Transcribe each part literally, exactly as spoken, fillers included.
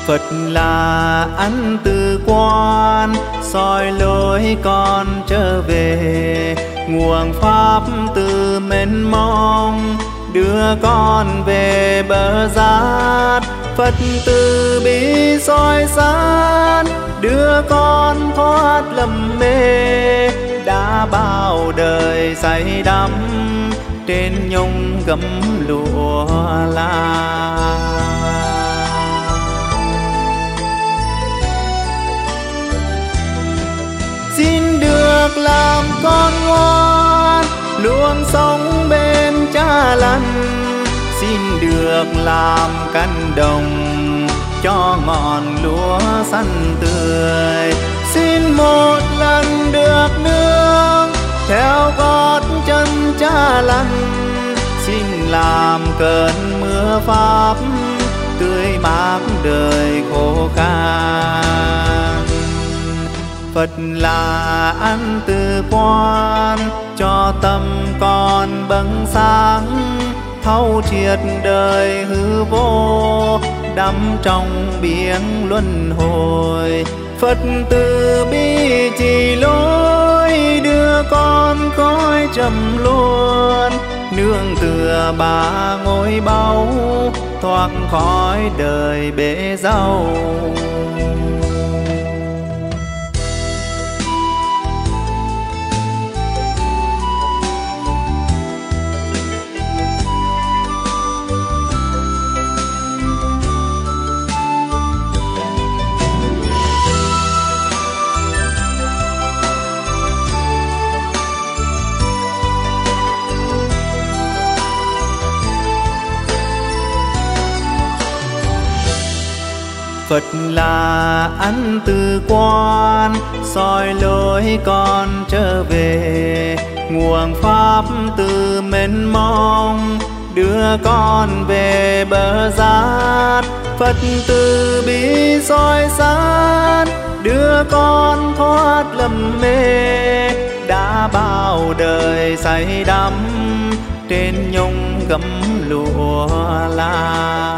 Phật là ánh từ quan soi lối con trở về, nguồn pháp từ mênh mông đưa con về bờ giác. Phật từ bi soi sáng đưa con thoát lầm mê, đã bao đời say đắm trên nhung gấm lụa la. Xin được làm con ngoan luôn sống bên cha lành, xin được làm cánh đồng cho ngọn lúa xanh tươi, xin một lần được nương theo gót chân cha lành, xin làm cơn mưa pháp tươi mát đời khô khan. Phật là ánh từ quan cho tâm con bừng sáng, thấu triệt đời hư vô đắm trong biển luân hồi. Phật từ bi chỉ lối đưa con khỏi trầm luân, nương tựa ba ngôi báu thoát khỏi đời bể dâu. Phật là ánh từ quan soi lối con trở về, nguồn pháp từ mênh mông đưa con về bờ giác. Phật từ bi soi sáng đưa con thoát lầm mê, đã bao đời say đắm trên nhung gấm lụa la.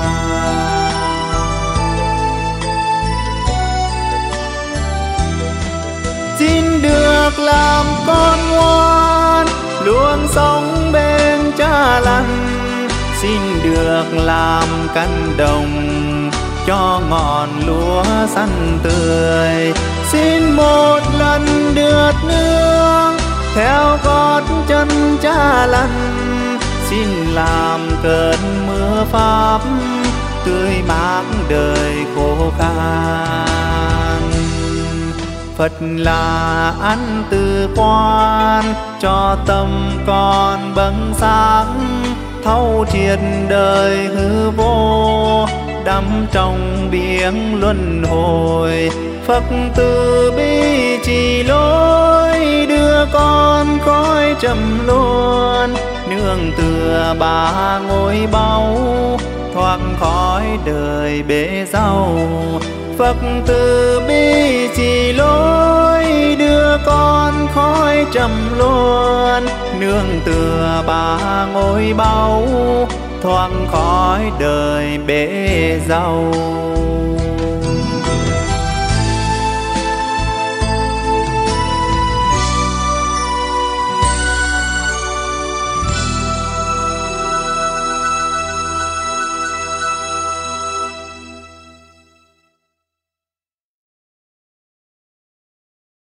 Xin được làm con ngoan luôn sống bên cha lành, xin được làm cánh đồng cho ngọn lúa xanh tươi, xin một lần được nương theo gót chân cha lành, xin làm cơn mưa pháp tươi mát đời khô khan. Phật là ánh từ quan cho tâm con bừng sáng, thấu triệt đời hư vô đắm trong biển luân hồi. Phật từ bi chỉ lối đưa con khỏi trầm luân, nương tựa ba ngôi báu thoát khỏi đời bể dâu. Phật từ bi chỉ lối đưa con khỏi trầm luân, nương tựa ba ngôi báu thoát khỏi đời bể dâu.